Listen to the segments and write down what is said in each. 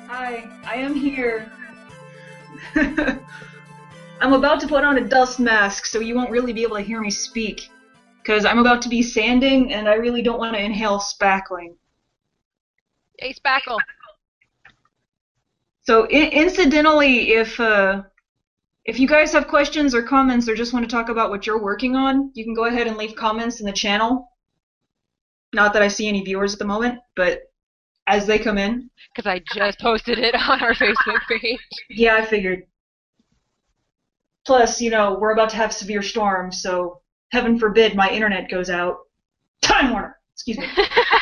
Hi, I am here. I'm about to put on a dust mask so you won't really be able to hear me speak. Because I'm about to be sanding and I really don't want to inhale spackling. Hey, Spackle. So, incidentally, if you guys have questions or comments or just want to talk about what you're working on, you can go ahead and leave comments in the channel. Not that I see any viewers at the moment, but as they come in. Because I just posted it on our Facebook page. Yeah, I figured. Plus, we're about to have severe storms, so heaven forbid my internet goes out. Time Warner! Excuse me.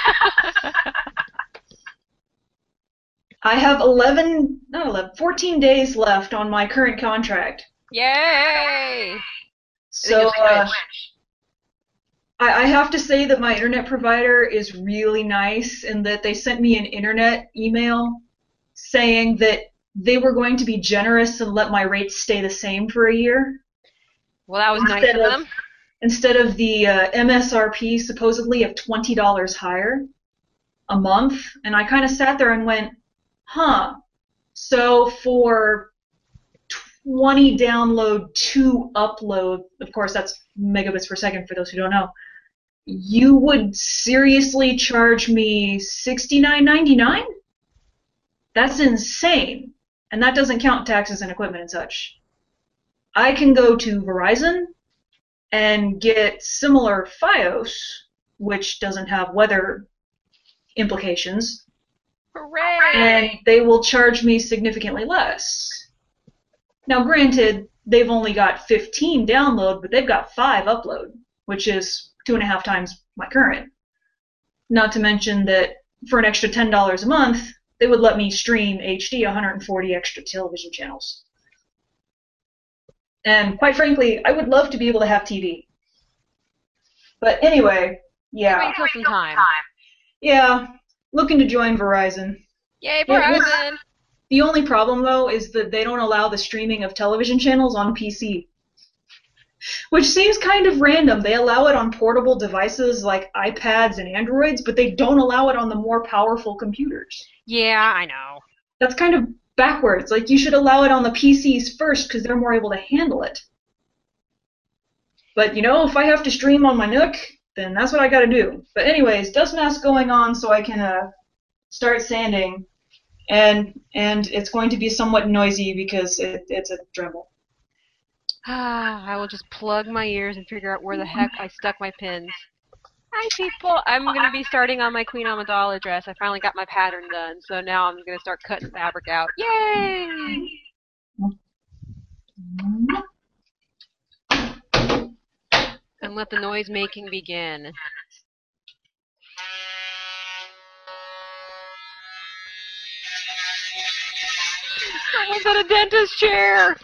I have 14 days left on my current contract. Yay! So, I have to say that my internet provider is really nice in that they sent me an internet email saying that they were going to be generous and let my rates stay the same for a year. Well, that was nice of them. Instead of the MSRP supposedly of $20 higher a month. And I kind of sat there and went, huh. So for 20 download, 2 upload, of course that's megabits per second for those who don't know, you would seriously charge me $69.99? That's insane. And that doesn't count taxes and equipment and such. I can go to Verizon and get similar Fios, which doesn't have weather implications. Hooray! And they will charge me significantly less. Now, granted, they've only got 15 download, but they've got 5 upload, which is 2.5 times my current. Not to mention that for an extra $10 a month, they would let me stream HD 140 extra television channels. And quite frankly, I would love to be able to have TV. But anyway, yeah. Wait till some time. Yeah, looking to join Verizon. Yay, Verizon! The only problem, though, is that they don't allow the streaming of television channels on PC. Which seems kind of random. They allow it on portable devices like iPads and Androids, but they don't allow it on the more powerful computers. Yeah, I know. That's kind of backwards. Like, you should allow it on the PCs first because they're more able to handle it. But, if I have to stream on my Nook, then that's what I gotta do. But anyways, dust mask going on so I can start sanding. And it's going to be somewhat noisy because it's a Dremel. I will just plug my ears and figure out where the heck I stuck my pins. Hi, people. I'm going to be starting on my Queen Amidala dress. I finally got my pattern done, so now I'm going to start cutting fabric out. Yay! And let the noise making begin. Someone's at a dentist chair!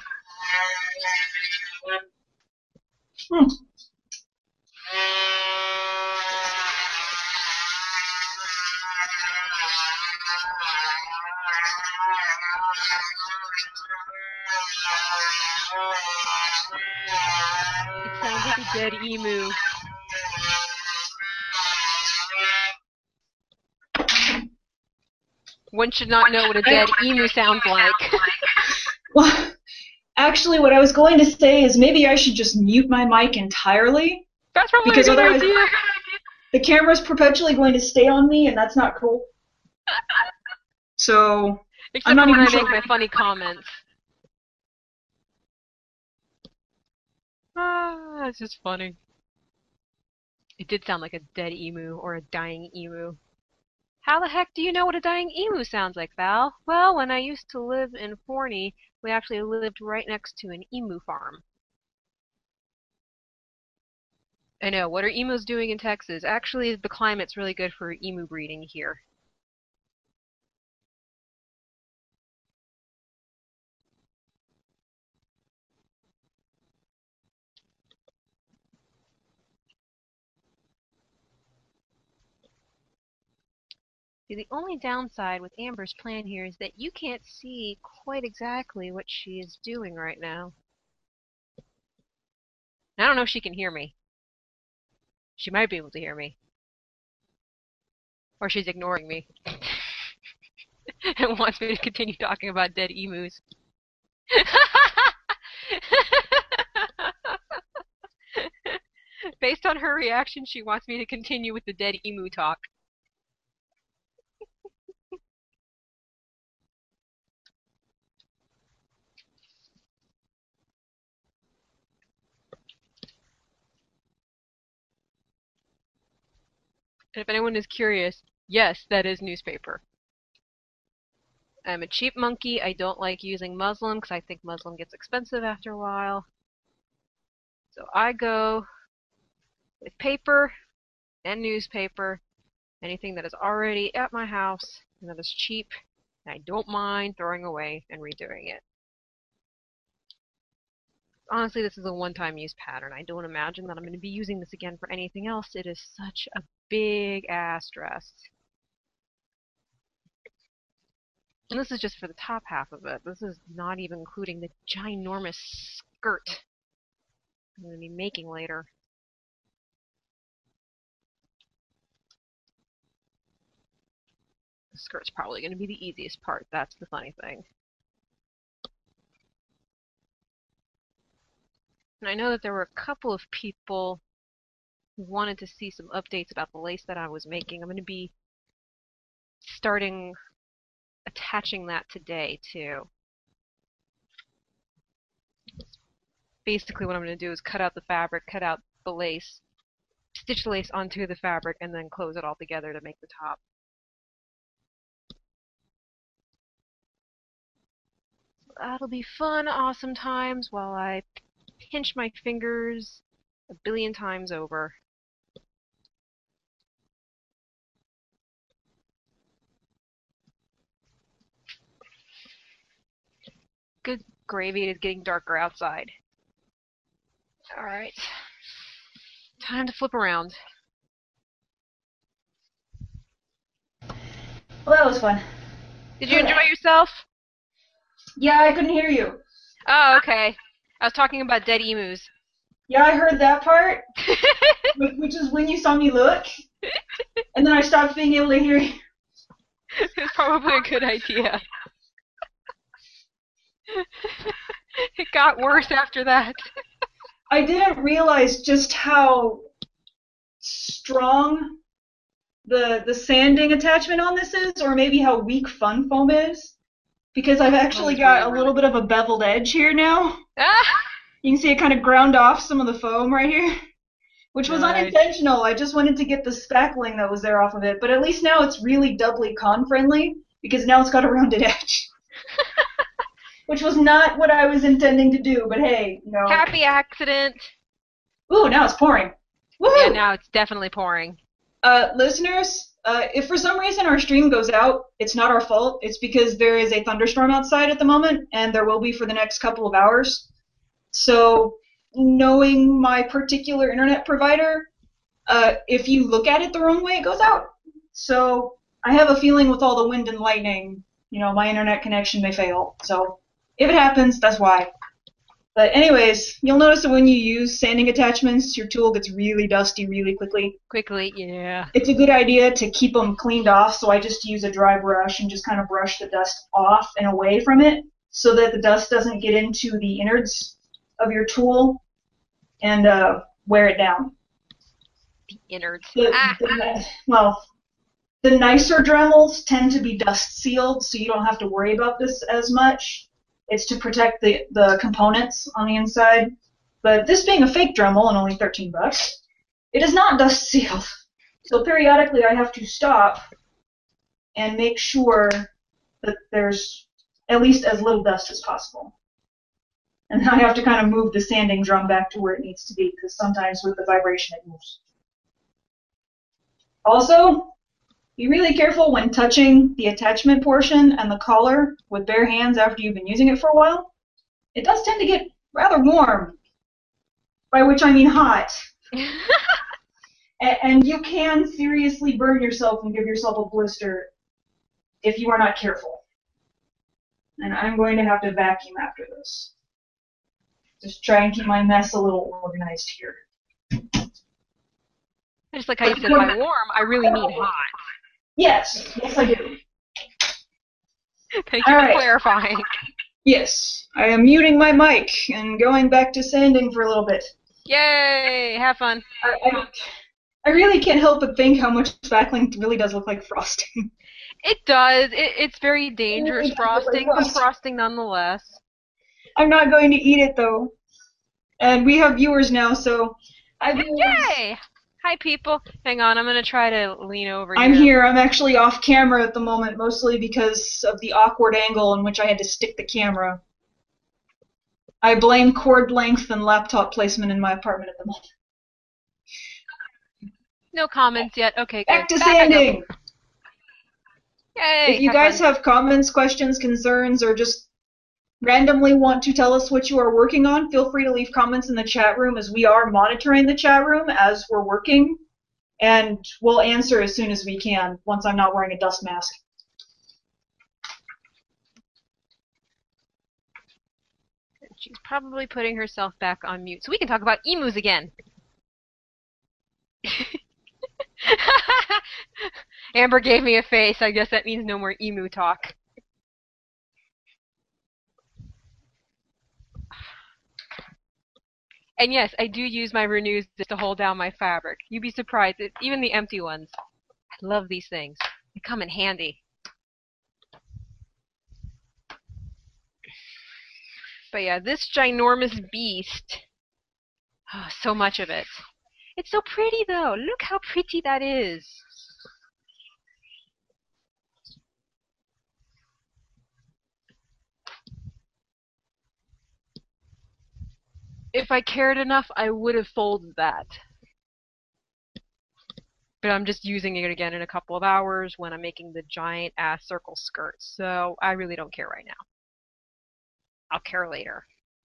It sounds like a dead emu. One should not know what a dead emu sounds like. Well, actually, what I was going to say is maybe I should just mute my mic entirely. That's probably because a good otherwise idea. The camera's perpetually going to stay on me, and that's not cool. So, Except I'm not for when even I sure. make my funny comments. It's just funny. It did sound like a dead emu or a dying emu. How the heck do you know what a dying emu sounds like, Val? Well, when I used to live in Forney, we actually lived right next to an emu farm. I know, what are emus doing in Texas? Actually, the climate's really good for emu breeding here. See, the only downside with Amber's plan here is that you can't see quite exactly what she is doing right now. I don't know if she can hear me. She might be able to hear me. Or she's ignoring me. and wants me to continue talking about dead emus. Based on her reaction, she wants me to continue with the dead emu talk. And if anyone is curious, yes, that is newspaper. I'm a cheap monkey. I don't like using muslin because I think muslin gets expensive after a while. So I go with paper and newspaper, anything that is already at my house and that is cheap, and I don't mind throwing away and redoing it. Honestly, this is a one-time use pattern. I don't imagine that I'm going to be using this again for anything else. It is such a big-ass dress. And this is just for the top half of it. This is not even including the ginormous skirt I'm going to be making later. The skirt's probably going to be the easiest part. That's the funny thing. And I know that there were a couple of people who wanted to see some updates about the lace that I was making. I'm going to be starting attaching that today, too. Basically what I'm going to do is cut out the fabric, cut out the lace, stitch the lace onto the fabric, and then close it all together to make the top. That'll be fun, awesome times while I pinch my fingers a billion times over. Good gravy, it is getting darker outside. Alright. Time to flip around. Well, that was fun. Did you enjoy yourself? Yeah, I couldn't hear you. Oh, okay. I was talking about dead emus. Yeah, I heard that part, which is when you saw me look, and then I stopped being able to hear you. It's probably a good idea. It got worse after that. I didn't realize just how strong the sanding attachment on this is, or maybe how weak Fun Foam is, because I've actually got a little bit of a beveled edge here now. Ah! You can see it kind of ground off some of the foam right here, which was unintentional. I just wanted to get the spackling that was there off of it, but at least now it's really doubly con-friendly, because now it's got a rounded edge. Which was not what I was intending to do, but hey, you know. Happy accident. Ooh, now it's pouring. Woohoo! Yeah, now it's definitely pouring. Listeners, if for some reason our stream goes out, it's not our fault. It's because there is a thunderstorm outside at the moment, and there will be for the next couple of hours. So, knowing my particular internet provider, if you look at it the wrong way, it goes out. So, I have a feeling with all the wind and lightning, you know, my internet connection may fail. So, if it happens, that's why. But anyways, you'll notice that when you use sanding attachments, your tool gets really dusty really quickly. Quickly, yeah. It's a good idea to keep them cleaned off, so I just use a dry brush and just kind of brush the dust off and away from it so that the dust doesn't get into the innards of your tool and wear it down. The innards. Well, the nicer Dremels tend to be dust sealed, so you don't have to worry about this as much. It's to protect the components on the inside. But this being a fake Dremel and only $13, it is not dust sealed. So periodically I have to stop and make sure that there's at least as little dust as possible. And I have to kind of move the sanding drum back to where it needs to be, because sometimes with the vibration it moves. Also, be really careful when touching the attachment portion and the collar with bare hands after you've been using it for a while. It does tend to get rather warm, by which I mean hot. And you can seriously burn yourself and give yourself a blister if you are not careful. And I'm going to have to vacuum after this. Just try and keep my mess a little organized here. Just like how you said by warm, I really mean hot. Yes, I do. Thank you All for right. clarifying. Yes, I am muting my mic and going back to sanding for a little bit. Yay! Have fun. I really can't help but think how much spackling really does look like frosting. It does. It's very dangerous It does look like frosting, but frosting. frosting nonetheless. I'm not going to eat it though. And we have viewers now, so hi viewers. Yay! Hi, people. Hang on, I'm gonna try to lean over here. I'm here. I'm actually off camera at the moment, mostly because of the awkward angle in which I had to stick the camera. I blame cord length and laptop placement in my apartment at the moment. No comments yet. Okay, good. Back to sanding! Yay! If you guys have comments, questions, concerns, or just randomly want to tell us what you are working on, feel free to leave comments in the chat room, as we are monitoring the chat room as we're working, and we'll answer as soon as we can once I'm not wearing a dust mask. She's probably putting herself back on mute, so we can talk about emus again. Amber gave me a face. I guess that means no more emu talk. And yes, I do use my renews to hold down my fabric. You'd be surprised, even the empty ones. I love these things. They come in handy. But yeah, this ginormous beast. Oh, so much of it. It's so pretty though. Look how pretty that is. If I cared enough, I would have folded that. But I'm just using it again in a couple of hours when I'm making the giant ass circle skirt. So I really don't care right now. I'll care later.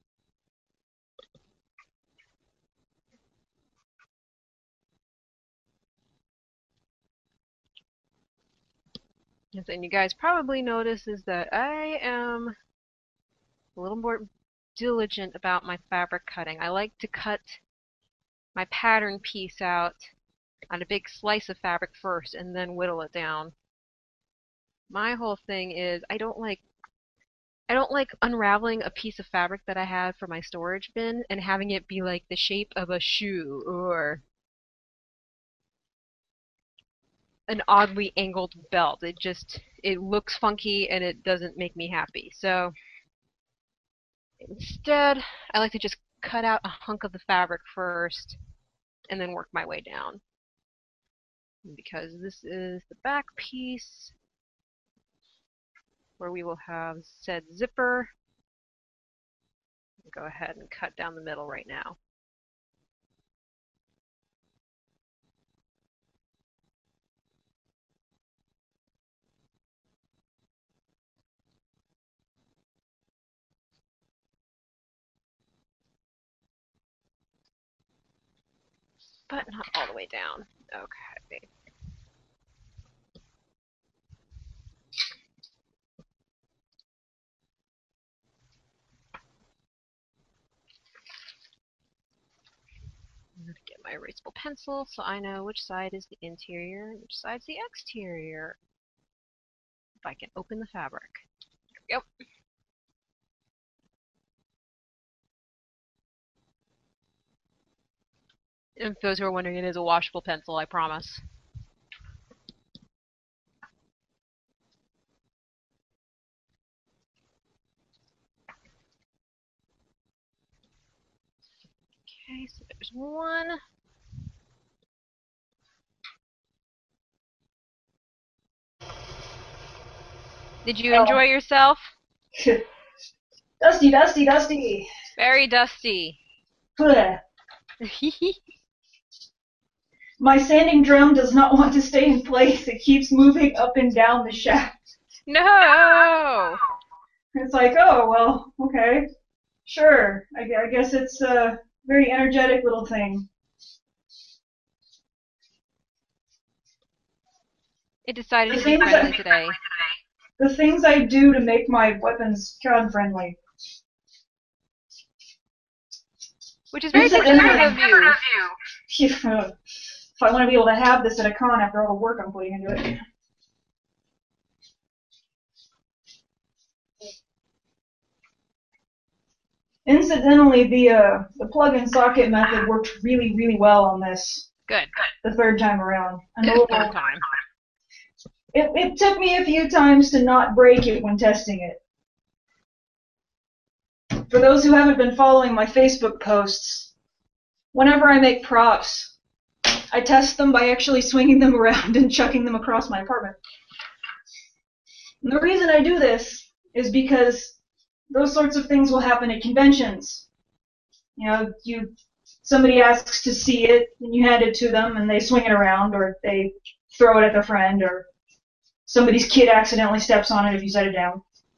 And you guys probably notice is that I am a little more diligent about my fabric cutting. I like to cut my pattern piece out on a big slice of fabric first and then whittle it down. My whole thing is I don't like unraveling a piece of fabric that I have for my storage bin and having it be like the shape of a shoe or an oddly angled belt. It looks funky and it doesn't make me happy. So instead, I like to just cut out a hunk of the fabric first and then work my way down. Because this is the back piece where we will have said zipper. Go ahead and cut down the middle right now. But not all the way down. Okay. I'm going to get my erasable pencil so I know which side is the interior and which side's the exterior. If I can open the fabric. There we go. And for those who are wondering, it is a washable pencil, I promise. Okay, so there's one. Did you enjoy yourself? Dusty, dusty, dusty. Very dusty. My sanding drum does not want to stay in place. It keeps moving up and down the shaft. No! It's like, oh, well, okay. Sure. I guess it's a very energetic little thing. It decided to be friendly today. The things I do to make my weapons gun-friendly. Which is very considerate of you. If I want to be able to have this at a con after all the work I'm putting into it. Incidentally, the plug-in socket method worked really, really well on this. Good. The third time around. Third time. It took me a few times to not break it when testing it. For those who haven't been following my Facebook posts, whenever I make props, I test them by actually swinging them around and chucking them across my apartment. And the reason I do this is because those sorts of things will happen at conventions. You know, somebody asks to see it, and you hand it to them, and they swing it around, or they throw it at their friend, or somebody's kid accidentally steps on it if you set it down.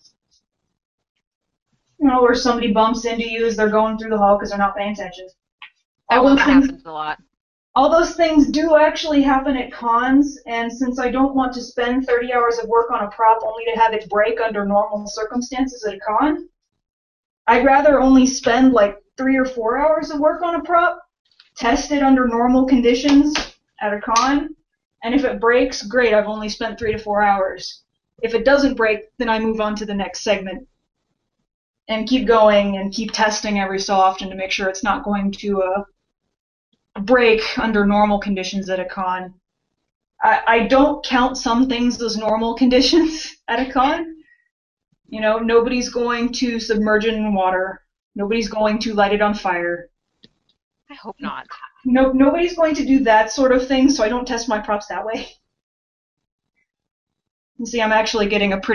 You know, or somebody bumps into you as they're going through the hall because they're not paying attention. That happens a lot. All those things do actually happen at cons, and since I don't want to spend 30 hours of work on a prop only to have it break under normal circumstances at a con, I'd rather only spend like 3 or 4 hours of work on a prop, test it under normal conditions at a con, and if it breaks, great, I've only spent 3 to 4 hours. If it doesn't break, then I move on to the next segment and keep going and keep testing every so often to make sure it's not going to break under normal conditions at a con. I don't count some things as normal conditions at a con. You know, nobody's going to submerge it in water. Nobody's going to light it on fire. I hope not. No, nobody's going to do that sort of thing, so I don't test my props that way. You see, I'm actually getting a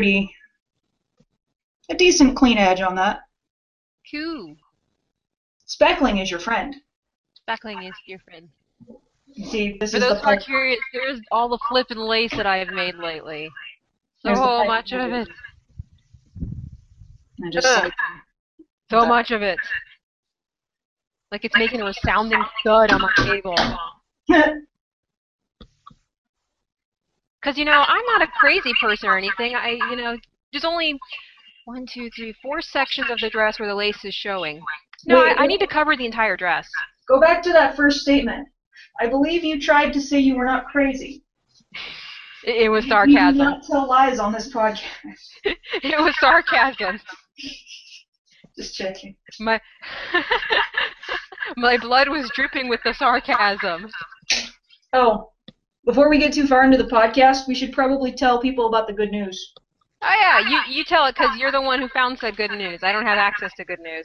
decent clean edge on that. Cool. Speckling is your friend. Speckling is your friend. You see, this For is those the who are part. curious, there's all the flip and lace that I have made lately. There's the So pipe much of it. I just Ugh. like So much of it. Like it's making a resounding thud on my table. Because, you know, I'm not a crazy person or anything. There's only 1, 2, 3, 4 sections of the dress where the lace is showing. No, Wait, I need to cover the entire dress. Go back to that first statement. I believe you tried to say you were not crazy. It was You sarcasm. do not tell lies on this podcast. It was sarcasm. Just checking. My blood was dripping with the sarcasm. Oh, before we get too far into the podcast, we should probably tell people about the good news. Oh yeah, you tell it because you're the one who found said good news. I don't have access to good news.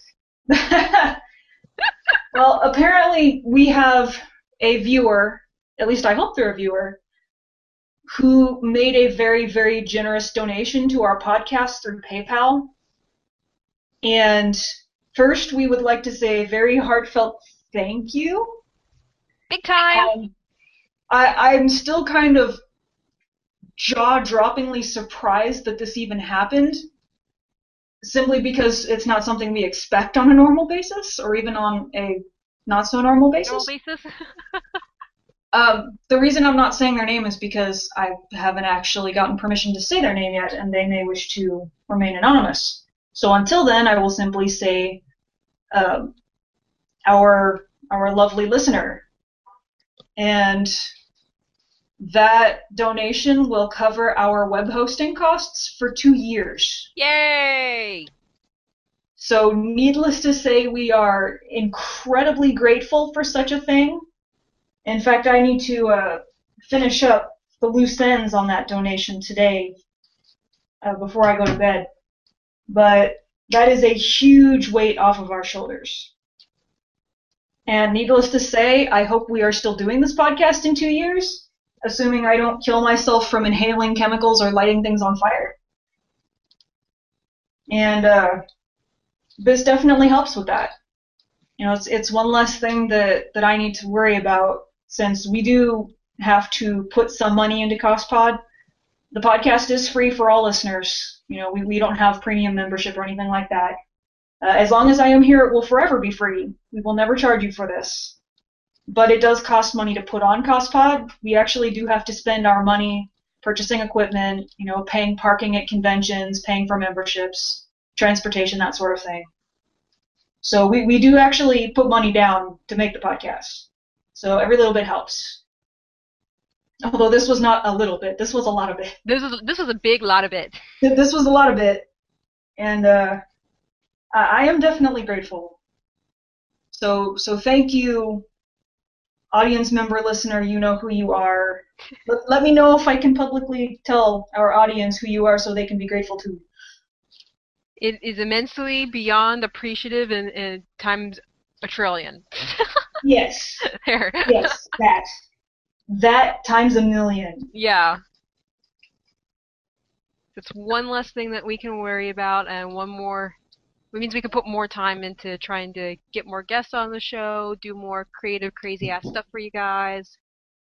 Well, apparently we have a viewer, at least I hope they're a viewer, who made a very, very generous donation to our podcast through PayPal. And first, we would like to say a very heartfelt thank you. Big time! I'm still kind of jaw-droppingly surprised that this even happened, simply because it's not something we expect on a normal basis, or even on a not-so-normal basis. Normal basis? The reason I'm not saying their name is because I haven't actually gotten permission to say their name yet, and they may wish to remain anonymous. So until then, I will simply say our lovely listener. And that donation will cover our web hosting costs for 2 years. Yay! So needless to say, we are incredibly grateful for such a thing. In fact, I need to finish up the loose ends on that donation today before I go to bed. But that is a huge weight off of our shoulders. And needless to say, I hope we are still doing this podcast in 2 years, assuming I don't kill myself from inhaling chemicals or lighting things on fire. And this definitely helps with that. You know, it's one less thing that I need to worry about, since we do have to put some money into CostPod. The podcast is free for all listeners. You know, we don't have premium membership or anything like that. As long as I am here, it will forever be free. We will never charge you for this. But it does cost money to put on CostPod. We actually do have to spend our money purchasing equipment, you know, paying parking at conventions, paying for memberships, transportation, that sort of thing. So we do actually put money down to make the podcast. So every little bit helps. Although this was not a little bit, this was a lot of it. This was a big lot of it. This was a lot of it. And I am definitely grateful. So thank you, audience member, listener. You know who you are. Let me know if I can publicly tell our audience who you are so they can be grateful too. It is immensely beyond appreciative and times a trillion. Yes, There. yes, that times a million. Yeah. It's one less thing that we can worry about, and one more. It means we can put more time into trying to get more guests on the show, do more creative, crazy ass stuff for you guys.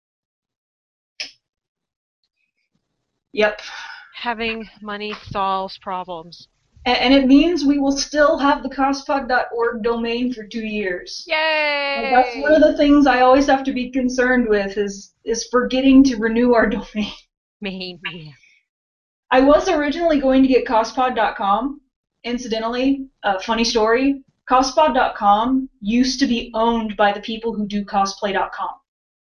Yep. Having money solves problems. And it means we will still have the cosspod.org domain for 2 years. That's one of Yay! the things I always have to be concerned with is forgetting to renew our domain. Me. I was originally going to get cosspod.com. Incidentally, funny story, cosspod.com used to be owned by the people who do cosplay.com.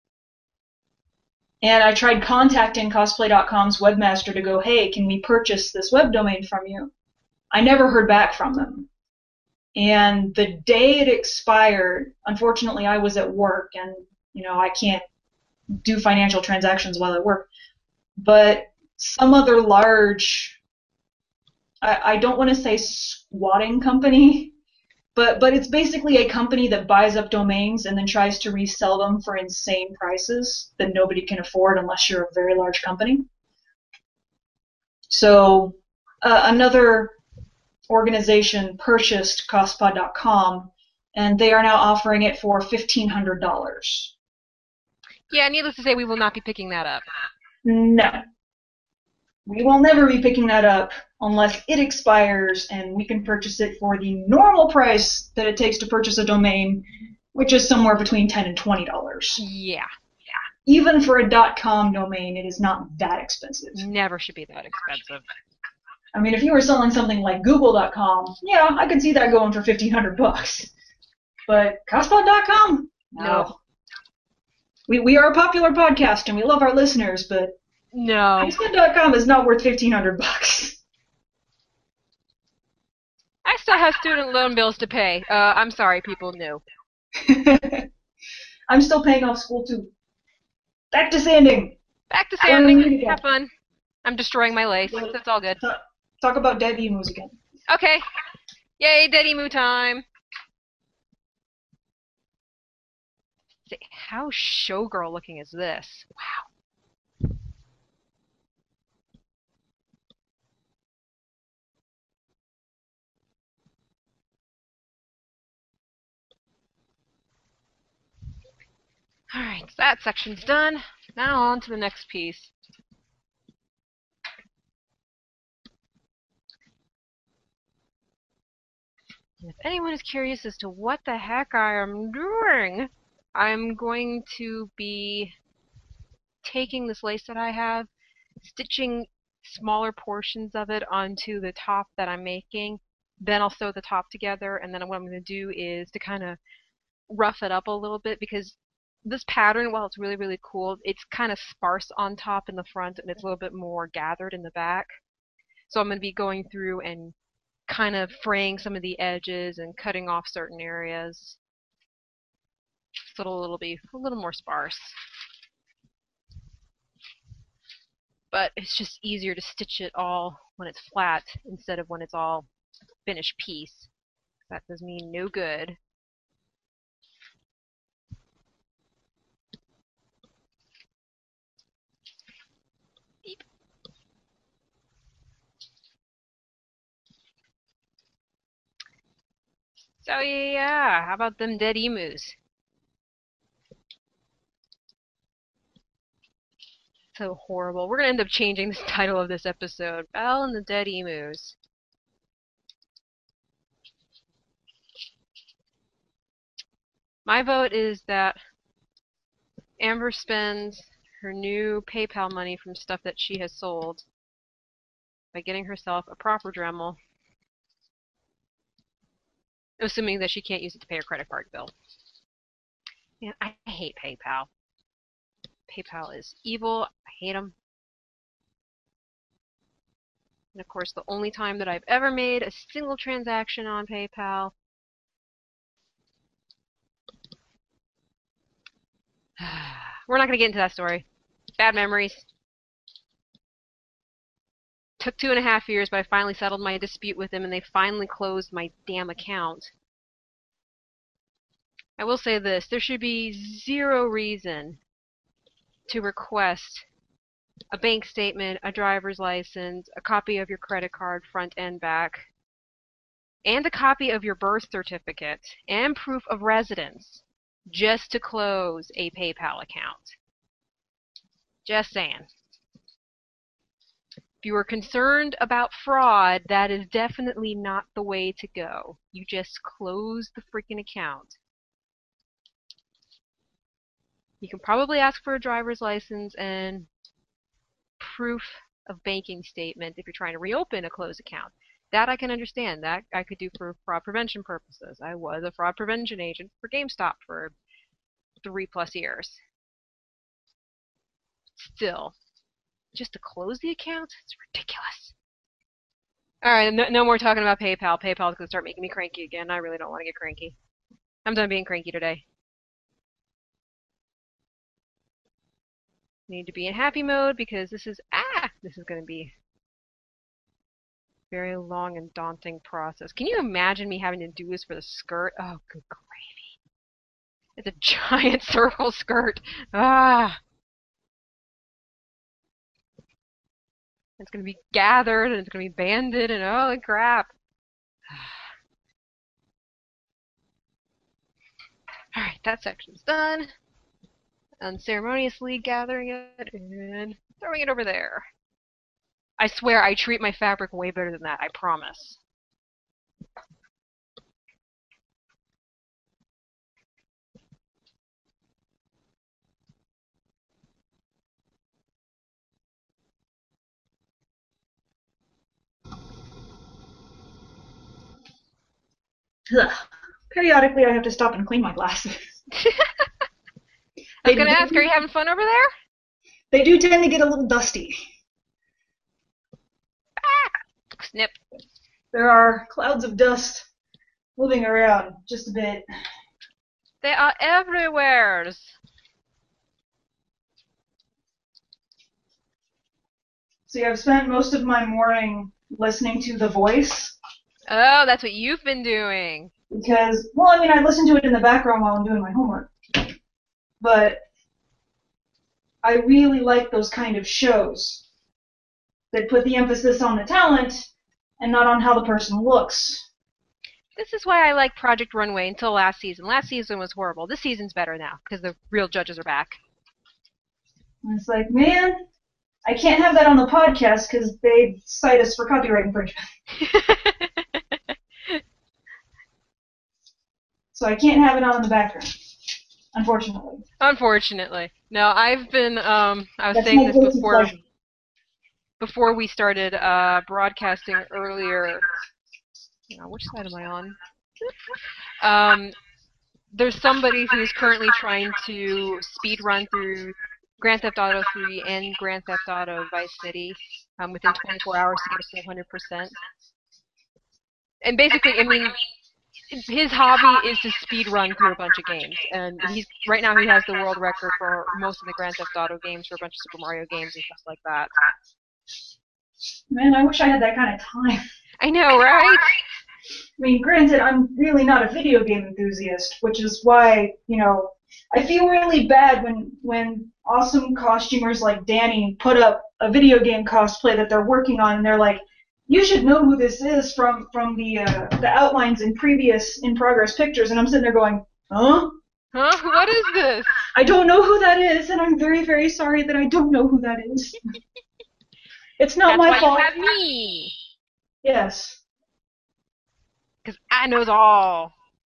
And I tried contacting cosplay.com's webmaster to go, hey, can we purchase this web domain from you? I never heard back from them. And the day it expired, unfortunately I was at work and, I can't do financial transactions while I work. But some other large, I don't want to say squatting company, but it's basically a company that buys up domains and then tries to resell them for insane prices that nobody can afford unless you're a very large company. So another organization purchased cosspod.com, and they are now offering it for $1,500. Yeah, needless to say, we will not be picking that up. No. We will never be picking that up unless it expires and we can purchase it for the normal price that it takes to purchase a domain, which is somewhere between $10 and $20. Yeah. Even for a .com domain, it is not that expensive. Never should be that expensive. I mean, if you were selling something like Google.com, yeah, I could see that going for $1,500. But cosspod.com? No. We are a popular podcast and we love our listeners, but no. cosspod.com is not worth $1,500. I still have student loan bills to pay. I'm sorry, people knew. I'm still paying off school too. Back to sanding. Back to sanding. Have fun. I'm destroying my lace. That's all good. Talk about dead emus again. Okay. Yay, dead emu time. How showgirl looking is this? Wow. Alright, so that section's done. Now on to the next piece. If anyone is curious as to what the heck I am doing, I'm going to be taking this lace that I have, stitching smaller portions of it onto the top that I'm making, then I'll sew the top together, and then what I'm going to do is to kind of rough it up a little bit, because this pattern, while it's really, really cool, it's kind of sparse on top in the front, and it's a little bit more gathered in the back. So I'm going to be going through and kind of fraying some of the edges and cutting off certain areas, so it'll be a little more sparse. But it's just easier to stitch it all when it's flat instead of when it's all finished piece. That does me no good. Beep. So yeah, how about them dead emus? So horrible. We're gonna end up changing the title of this episode. Belle and the Dead Emus. My vote is that Amber spends her new PayPal money from stuff that she has sold by getting herself a proper Dremel, assuming that she can't use it to pay her credit card bill. Man, I hate PayPal. PayPal is evil. I hate them. And of course, the only time that I've ever made a single transaction on PayPal. We're not going to get into that story. Bad memories. Took 2.5 years, but I finally settled my dispute with them, and they finally closed my damn account. I will say this, there should be zero reason to request a bank statement, a driver's license, a copy of your credit card front and back, and a copy of your birth certificate, and proof of residence, just to close a PayPal account. Just saying. If you are concerned about fraud, that is definitely not the way to go. You just close the freaking account. You can probably ask for a driver's license and proof of banking statement if you're trying to reopen a closed account. That I can understand. That I could do for fraud prevention purposes. I was a fraud prevention agent for GameStop for 3+ years. Still, just to close the account? It's ridiculous. Alright, no more talking about PayPal. PayPal is going to start making me cranky again. I really don't want to get cranky. I'm done being cranky today. Need to be in happy mode because this is going to be a very long and daunting process. Can you imagine me having to do this for the skirt? Oh, good gravy. It's a giant circle skirt. It's going to be gathered and it's going to be banded and holy crap. Alright, that section's done. Unceremoniously gathering it and throwing it over there. I swear I treat my fabric way better than that, I promise. Ugh. Periodically I have to stop and clean my glasses. I was going to ask, are you having fun over there? They do tend to get a little dusty. Snip. There are clouds of dust moving around just a bit. They are everywhere. See, I've spent most of my morning listening to The Voice. Oh, that's what you've been doing. Because, well, I mean, I listen to it in the background while I'm doing my homework. But I really like those kind of shows that put the emphasis on the talent and not on how the person looks. This is why I like Project Runway until last season. Last season was horrible. This season's better now because the real judges are back. And it's like, man, I can't have that on the podcast because they cite us for copyright infringement. So I can't have it on in the background, unfortunately. Unfortunately. No, I've been, I was saying this before we started broadcasting earlier. Which side am I on? There's somebody who's currently trying to speed run through Grand Theft Auto 3 and Grand Theft Auto Vice City within 24 hours to get a full 100%. And basically, I mean, his hobby is to speed run through a bunch of games, and right now he has the world record for most of the Grand Theft Auto games, for a bunch of Super Mario games and stuff like that. Man, I wish I had that kind of time. I know, right? I mean, granted, I'm really not a video game enthusiast, which is why, I feel really bad when awesome costumers like Danny put up a video game cosplay that they're working on, and they're like, you should know who this is from the outlines in previous in-progress pictures, and I'm sitting there going, huh? Huh? What is this? I don't know who that is, and I'm very, very sorry that I don't know who that is. It's not my fault. That's why you have me. Yes. Because I knows all.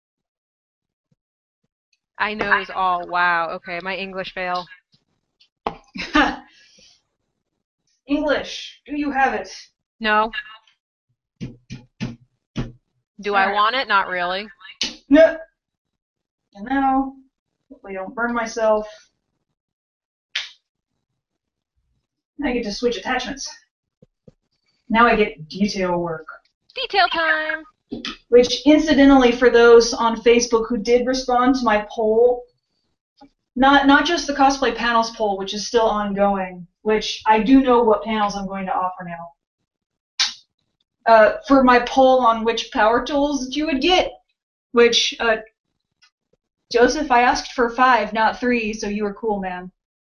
I knows all. Wow. Okay, my English fail. English. Do you have it? No. Do I want it? Not really. No. And now, hopefully I don't burn myself. I get to switch attachments. Now I get detail work. Detail time! Which, incidentally, for those on Facebook who did respond to my poll, not just the cosplay panels poll, which is still ongoing, which I do know what panels I'm going to offer now. For my poll on which power tools you would get, which, Joseph, I asked for 5, not 3, so you were cool, man.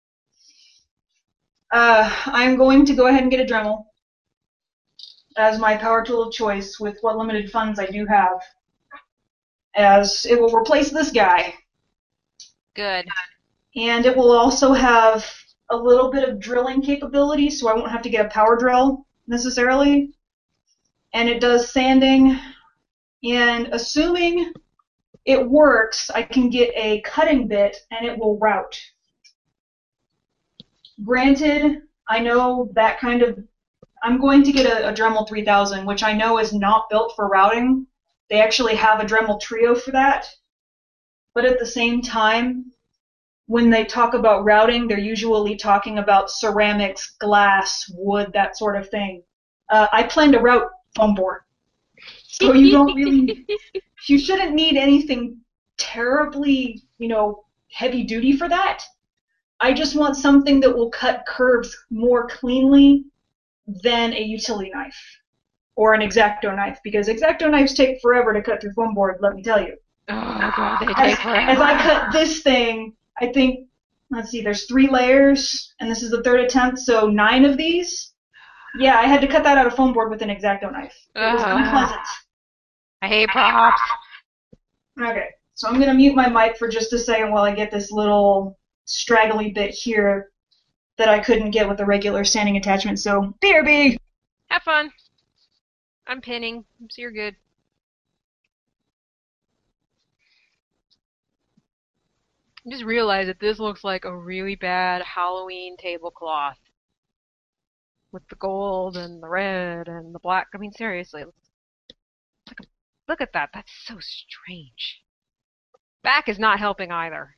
I'm going to go ahead and get a Dremel as my power tool of choice with what limited funds I do have, as it will replace this guy. Good. And it will also have a little bit of drilling capability, so I won't have to get a power drill necessarily. And it does sanding. And assuming it works, I can get a cutting bit and it will route. Granted, I know that kind of... I'm going to get a Dremel 3000, which I know is not built for routing. They actually have a Dremel Trio for that. But at the same time, when they talk about routing, they're usually talking about ceramics, glass, wood, that sort of thing. I plan to route foam board. So you don't really... You shouldn't need anything terribly, heavy duty for that. I just want something that will cut curves more cleanly than a utility knife or an X-Acto knife, because X-Acto knives take forever to cut through foam board, let me tell you. Oh god, they take forever. As I cut this thing, I think, let's see, there's 3 layers, and this is the 3rd attempt, so 9 of these. Yeah, I had to cut that out of foam board with an X-Acto knife. It was unpleasant. I hate props. Okay, so I'm going to mute my mic for just a second while I get this little straggly bit here that I couldn't get with the regular sanding attachment, so BRB! Have fun. I'm pinning, so you're good. I just realized that this looks like a really bad Halloween tablecloth. With the gold and the red and the black. I mean, seriously. Look at that. That's so strange. Back is not helping either.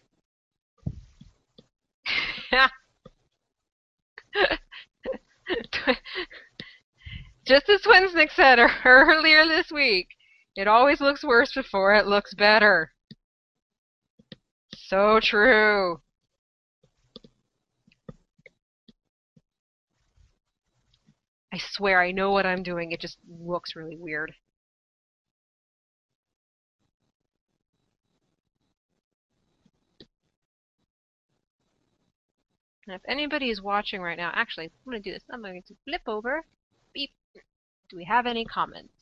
Just as Twinsnick said earlier this week, it always looks worse before it looks better. So true. I swear I know what I'm doing, it just looks really weird. And if anybody is watching right now, actually, I'm going to do this. I'm going to flip over. Beep. Do we have any comments?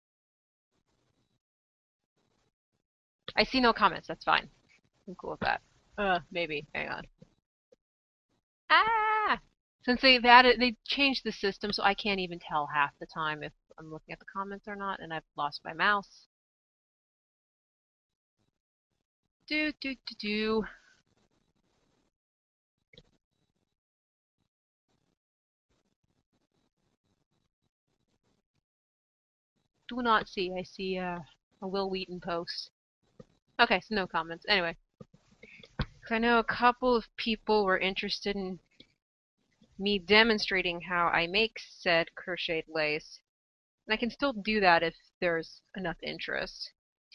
I see no comments. That's fine. I'm cool with that. Maybe. Hang on. Ah! Since they changed the system, so I can't even tell half the time if I'm looking at the comments or not, and I've lost my mouse. Do. Do not see. I see a Will Wheaton post. Okay, so no comments. Anyway. I know a couple of people were interested in me demonstrating how I make said crocheted lace. And I can still do that if there's enough interest.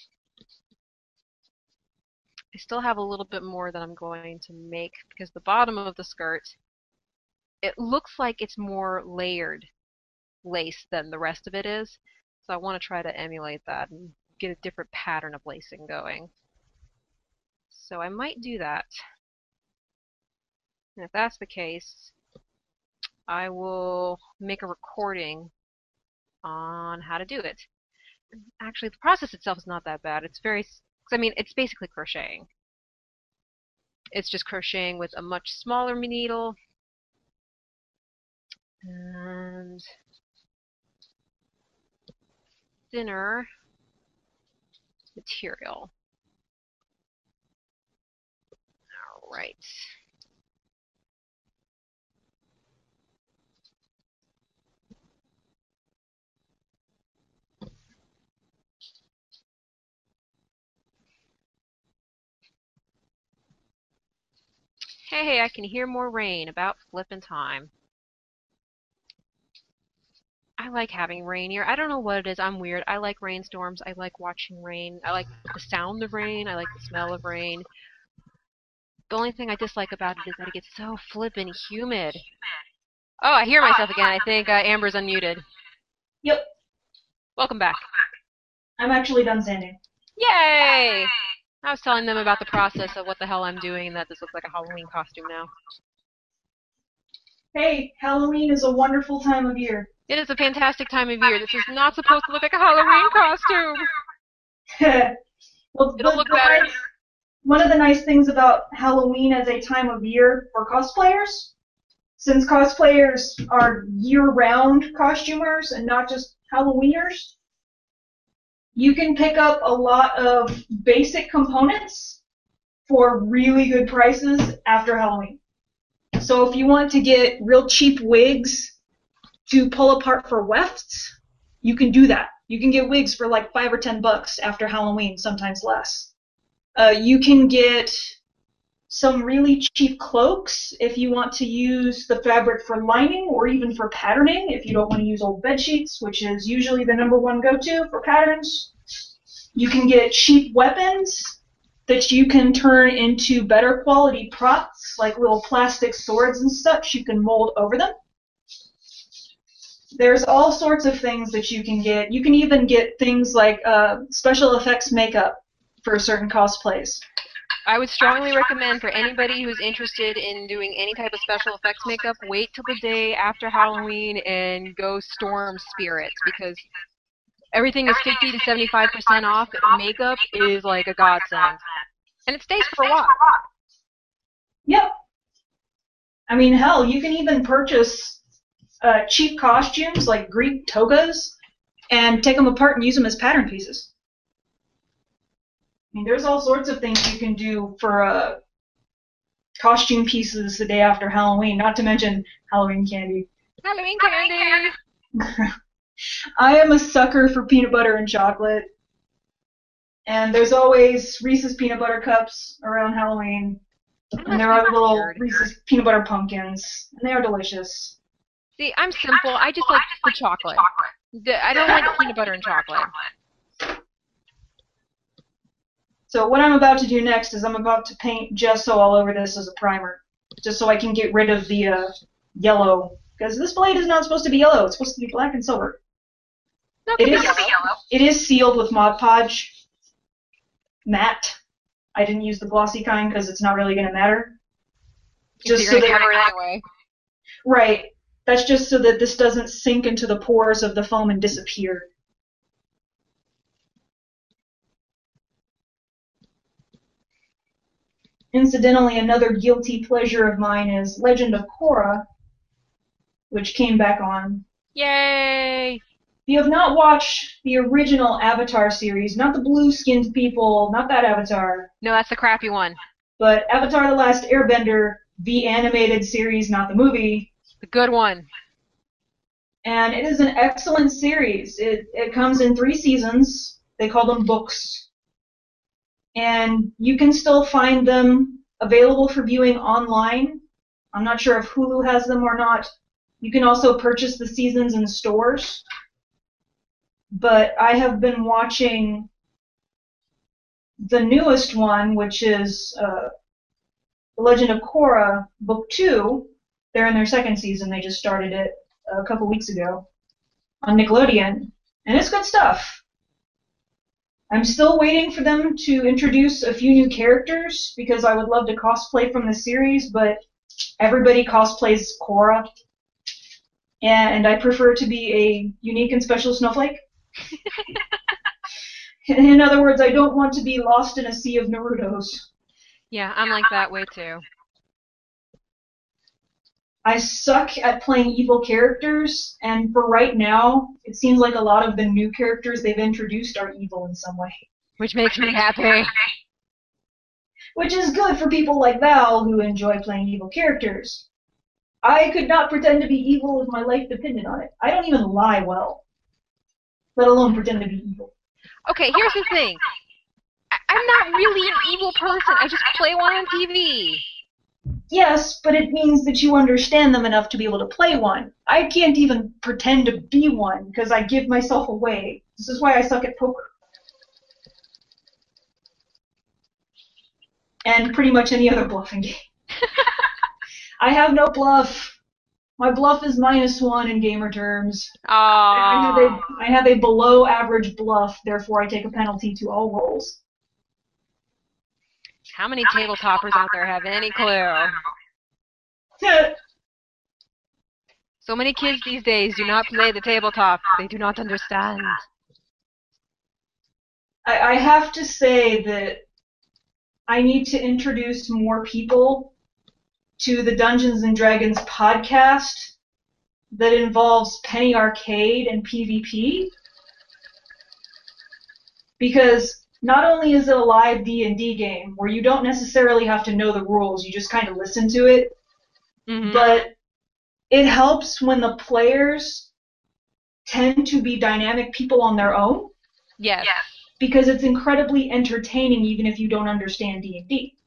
I still have a little bit more that I'm going to make because the bottom of the skirt, it looks like it's more layered lace than the rest of it is. So I want to try to emulate that and get a different pattern of lacing going. So I might do that. And if that's the case, I will make a recording on how to do it. Actually, the process itself is not that bad. It's it's basically crocheting. It's just crocheting with a much smaller needle and thinner material. Alright. Hey, I can hear more rain. About flippin' time. I like having rain here. I don't know what it is. I'm weird. I like rainstorms. I like watching rain. I like the sound of rain. I like the smell of rain. The only thing I dislike about it is that it gets so flippin' humid. Oh, I hear myself again. I think Amber's unmuted. Yep, Welcome back. I'm actually done sanding. Yay! I was telling them about the process of what the hell I'm doing and that this looks like a Halloween costume now. Hey, Halloween is a wonderful time of year. It is a fantastic time of year. This is not supposed to look like a Halloween costume. Well, It'll look better. One of the nice things about Halloween as a time of year for cosplayers, since cosplayers are year-round costumers and not just Halloweeners, you can pick up a lot of basic components for really good prices after Halloween. So if you want to get real cheap wigs to pull apart for wefts, you can do that. You can get wigs for like $5 or $10 after Halloween, sometimes less. You can get some really cheap cloaks if you want to use the fabric for lining or even for patterning if you don't want to use old bed sheets, which is usually the #1 go-to for patterns. You can get cheap weapons that you can turn into better quality props, like little plastic swords and such you can mold over them. There's all sorts of things that you can get. You can even get things like special effects makeup for certain cosplays. I would strongly recommend for anybody who's interested in doing any type of special effects makeup, wait till the day after Halloween and go storm spirits, because everything is 50 to 75% off. Makeup is like a godsend. And it stays for a while. Yep. I mean, hell, you can even purchase cheap costumes like Greek togas and take them apart and use them as pattern pieces. I mean, there's all sorts of things you can do for costume pieces the day after Halloween, not to mention Halloween candy. Halloween candy! I am a sucker for peanut butter and chocolate. And there's always Reese's peanut butter cups around Halloween. And there are little Reese's peanut butter pumpkins. And they are delicious. See, I'm simple. I just like the chocolate. I don't like peanut butter and chocolate. So what I'm about to do next is I'm about to paint gesso all over this as a primer. Just so I can get rid of the yellow. Because this blade is not supposed to be yellow. It's supposed to be black and silver. It is sealed with Mod Podge matte. I didn't use the glossy kind because it's not really going to matter. Just so that anyway. Right. That's just so that this doesn't sink into the pores of the foam and disappear. Incidentally, another guilty pleasure of mine is Legend of Korra, which came back on. Yay! If you have not watched the original Avatar series, not the blue-skinned people, not that Avatar. No, that's the crappy one. But Avatar: The Last Airbender, the animated series, not the movie. The good one. And it is an excellent series. It comes in 3 seasons. They call them books. And you can still find them available for viewing online. I'm not sure if Hulu has them or not. You can also purchase the seasons in stores. But I have been watching the newest one, which is The Legend of Korra, Book 2. They're in their 2nd season. They just started it a couple weeks ago on Nickelodeon. And it's good stuff. I'm still waiting for them to introduce a few new characters because I would love to cosplay from the series, but everybody cosplays Korra. And I prefer to be a unique and special snowflake. In other words, I don't want to be lost in a sea of Narutos. Yeah, I'm like that way too. I suck at playing evil characters, and for right now, it seems like a lot of the new characters they've introduced are evil in some way. Which makes me happy. Which is good for people like Val who enjoy playing evil characters. I could not pretend to be evil if my life depended on it. I don't even lie well, let alone pretend to be evil. Okay, here's the thing. I'm not really an evil person. I just play one on TV. Yes, but it means that you understand them enough to be able to play one. I can't even pretend to be one because I give myself away. This is why I suck at poker. And pretty much any other bluffing game. I have no bluff. My bluff is -1 in gamer terms. Oh. I have a below average bluff, therefore I take a penalty to all rolls. How many tabletoppers out there have any clue? So many kids these days do not play the tabletop. They do not understand. I have to say that I need to introduce more people to the Dungeons and Dragons podcast that involves Penny Arcade and PvP, because not only is it a live D&D game where you don't necessarily have to know the rules, you just kind of listen to it, but it helps when the players tend to be dynamic people on their own. Yes. Because it's incredibly entertaining even if you don't understand D&D.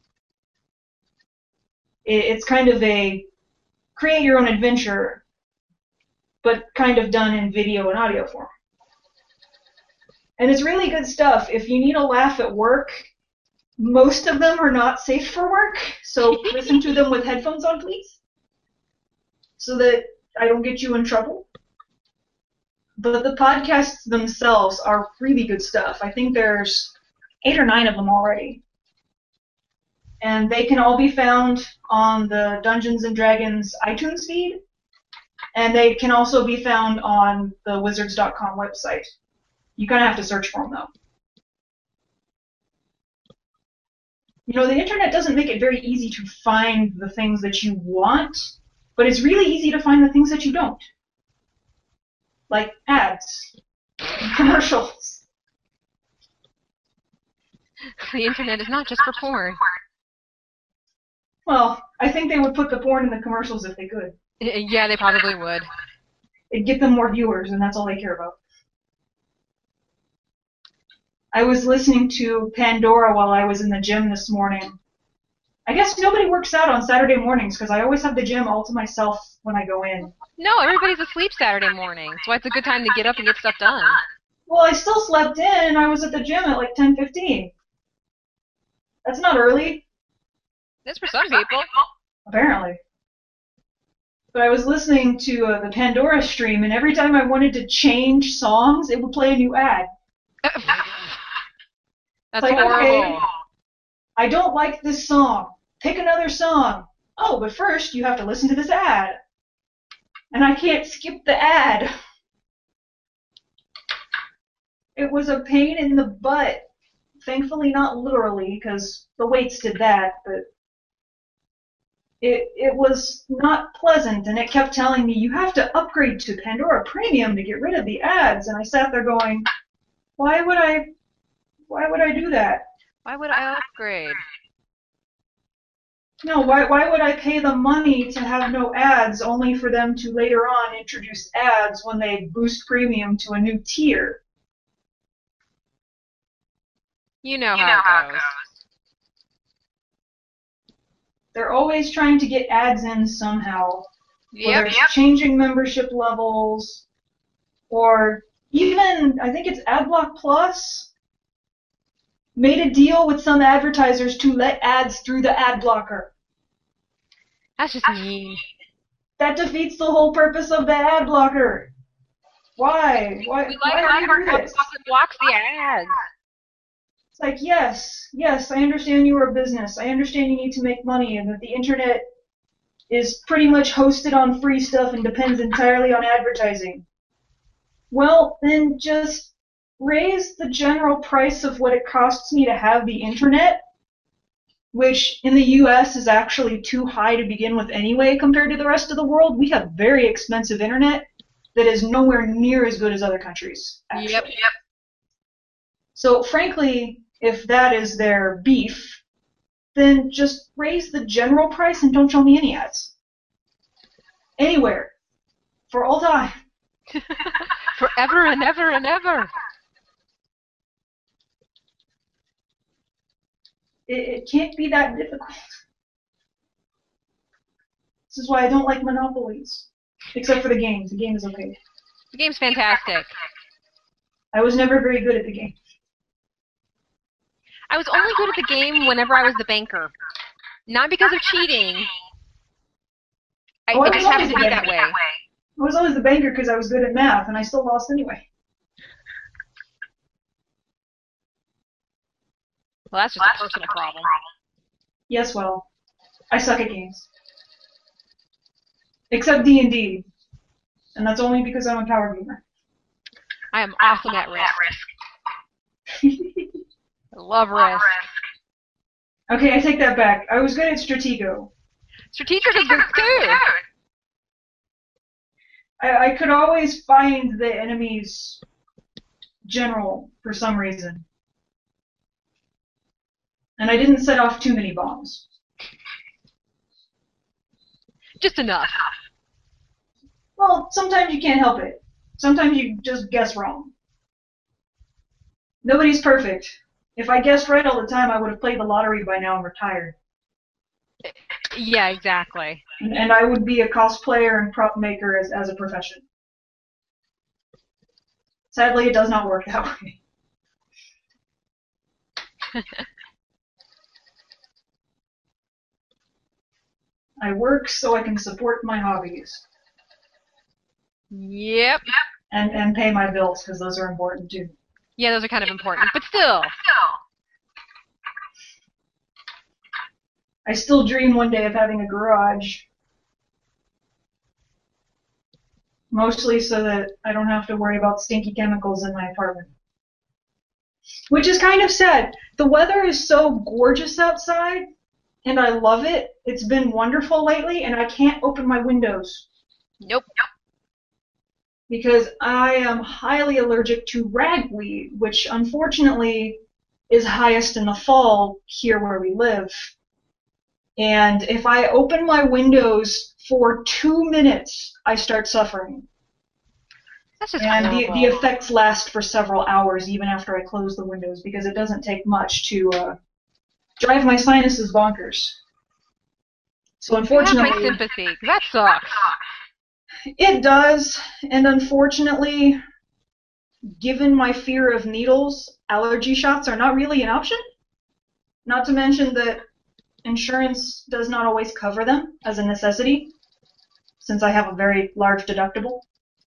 It's kind of a create your own adventure, but kind of done in video and audio form. And it's really good stuff. If you need a laugh at work, most of them are not safe for work, so listen to them with headphones on, please, so that I don't get you in trouble. But the podcasts themselves are really good stuff. I think there's 8 or 9 of them already. And they can all be found on the Dungeons & Dragons iTunes feed, and they can also be found on the Wizards.com website. You kind of have to search for them, though. You know, the internet doesn't make it very easy to find the things that you want, but it's really easy to find the things that you don't. Like ads, commercials. The internet is not just for porn. Well, I think they would put the porn in the commercials if they could. Yeah, they probably would. It'd get them more viewers, and that's all they care about. I was listening to Pandora while I was in the gym this morning. I guess nobody works out on Saturday mornings because I always have the gym all to myself when I go in. No, everybody's asleep Saturday morning. That's why it's a good time to get up and get stuff done. Well, I still slept in, and I was at the gym at like 10:15. That's not early. That's for some people. Apparently. But I was listening to the Pandora stream, and every time I wanted to change songs, it would play a new ad. That's like, horrible. Okay, I don't like this song. Pick another song. Oh, but first you have to listen to this ad. And I can't skip the ad. It was a pain in the butt. Thankfully not literally, because the weights did that, but it was not pleasant, and it kept telling me, you have to upgrade to Pandora Premium to get rid of the ads, and I sat there going, why would I do that? Why would I upgrade? No, why would I pay the money to have no ads only for them to later on introduce ads when they boost premium to a new tier? You know how it goes. They're always trying to get ads in somehow. Whether it's Yep. changing membership levels, or even, I think it's AdBlock Plus, made a deal with some advertisers to let ads through the ad blocker. That's just mean. That defeats the whole purpose of the ad blocker. Why? Why We why like are you doing because this? it blocks the ads. It's like, yes, I understand you are a business. I understand you need to make money, and that the internet is pretty much hosted on free stuff and depends entirely on advertising. Well, then just raise the general price of what it costs me to have the internet, which in the US is actually too high to begin with anyway compared to the rest of the world. We have very expensive internet that is nowhere near as good as other countries, actually. Yep. So frankly, if that is their beef, then just raise the general price and don't show me any ads. Anywhere. For all time. Forever and ever and ever. It can't be that difficult. This is why I don't like monopolies. Except for the games. The game is okay. The game's fantastic. I was never very good at the game. I was only good at the game whenever I was the banker. Not because of cheating. It just happened to be that way. I was always the banker because I was good at math, and I still lost anyway. Well, that's just a personal problem. Yes, well, I suck at games. Except D&D. And that's only because I'm a power gamer. I am awesome at Risk. I love Risk. Okay, I take that back. I was good at Stratego. Stratego is good too. I could always find the enemy's general for some reason. And I didn't set off too many bombs. Just enough. Well, sometimes you can't help it. Sometimes you just guess wrong. Nobody's perfect. If I guessed right all the time, I would have played the lottery by now and retired. Yeah, exactly. And I would be a cosplayer and prop maker as a profession. Sadly, it does not work that way. I work so I can support my hobbies. Yep. And pay my bills, because those are important too. Yeah, those are kind of important, but still. I still dream one day of having a garage. Mostly so that I don't have to worry about stinky chemicals in my apartment. Which is kind of sad. The weather is so gorgeous outside, and I love it. It's been wonderful lately, and I can't open my windows. Nope. Because I am highly allergic to ragweed, which unfortunately is highest in the fall here where we live. And if I open my windows for 2 minutes, I start suffering. That's just and horrible. the effects last for several hours even after I close the windows, because it doesn't take much to drive my sinuses bonkers. So unfortunately, You have my sympathy, 'cause that sucks. It does, and unfortunately, given my fear of needles, allergy shots are not really an option. Not to mention that insurance does not always cover them as a necessity, since I have a very large deductible.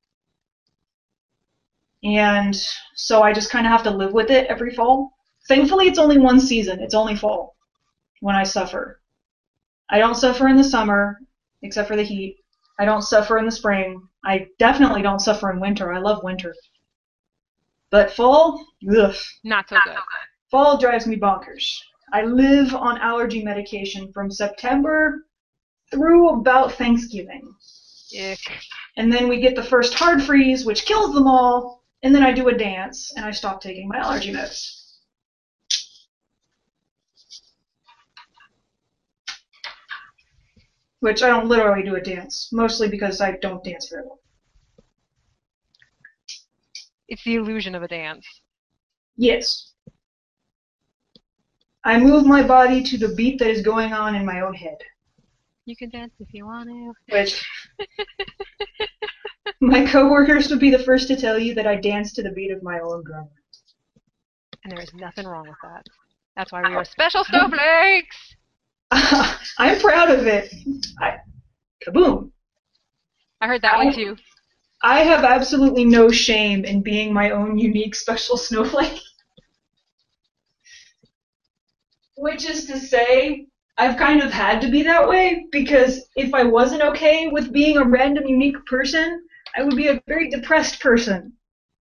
And so I just kind of have to live with it every fall. Thankfully, it's only one season. It's only fall when I suffer. I don't suffer in the summer, except for the heat. I don't suffer in the spring. I definitely don't suffer in winter. I love winter. But fall, ugh. Not so good. Fall drives me bonkers. I live on allergy medication from September through about Thanksgiving. Ick. And then we get the first hard freeze, which kills them all, and then I do a dance, and I stop taking my allergy meds. Which I don't literally do a dance, mostly because I don't dance very well. It's the illusion of a dance. Yes. I move my body to the beat that is going on in my own head. You can dance if you want to. Which my coworkers would be the first to tell you that I dance to the beat of my own drum. And there is nothing wrong with that. That's why we are special snowflakes! I'm proud of it. Kaboom. I heard that one too. I have absolutely no shame in being my own unique special snowflake. Which is to say, I've kind of had to be that way, because if I wasn't okay with being a random unique person, I would be a very depressed person.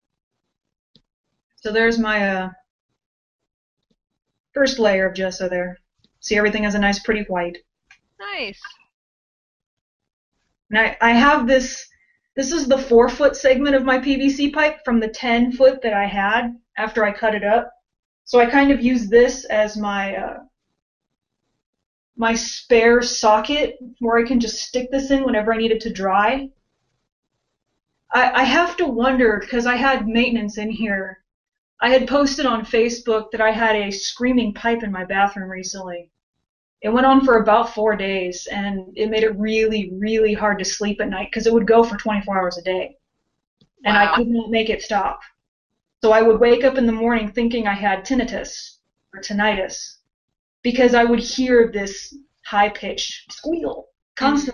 So there's my first layer of gesso there. See, everything has a nice pretty white. Nice. And I have this is the 4-foot segment of my PVC pipe from the 10-foot that I had after I cut it up. So I kind of use this as my my spare socket where I can just stick this in whenever I need it to dry. I have to wonder, because I had maintenance in here. I had posted on Facebook that I had a screaming pipe in my bathroom recently. It went on for about 4 days, and it made it really, really hard to sleep at night because it would go for 24 hours a day, and I Wow. could not make it stop. So I would wake up in the morning thinking I had tinnitus or tinnitus because I would hear this high-pitched squeal Mhm. constantly.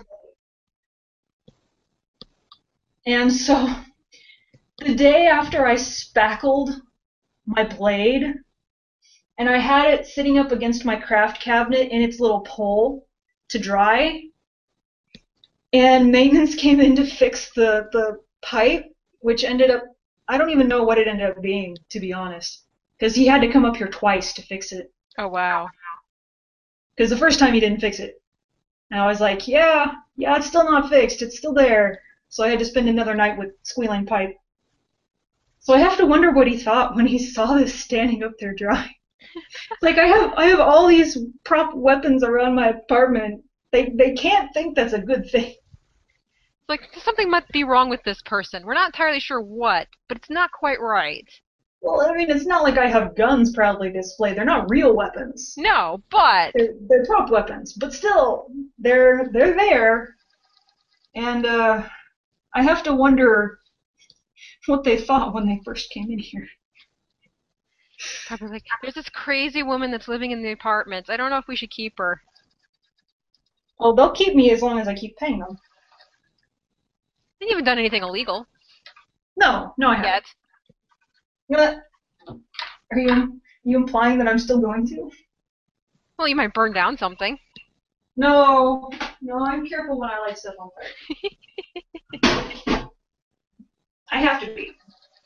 And so the day after I spackled my blade, and I had it sitting up against my craft cabinet in its little pole to dry, and maintenance came in to fix the pipe, which ended up, I don't even know what it ended up being, to be honest, because he had to come up here twice to fix it. Oh, wow. Because the first time he didn't fix it. And I was like, yeah, it's still not fixed. It's still there. So I had to spend another night with squealing pipe. So I have to wonder what he thought when he saw this standing up there dry. Like I have all these prop weapons around my apartment. They can't think that's a good thing. It's like something must be wrong with this person. We're not entirely sure what, but it's not quite right. Well, I mean, it's not like I have guns proudly displayed. They're not real weapons. No, but They're prop weapons, but still, they're there, and I have to wonder what they thought when they first came in here. probably like, there's this crazy woman that's living in the apartments. I don't know if we should keep her. Well, they'll keep me as long as I keep paying them. You haven't done anything illegal No, I haven't. yet. You know what? Are you implying that I'm still going to? Well, you might burn down something. No, I'm careful when I light stuff on fire. I have to be.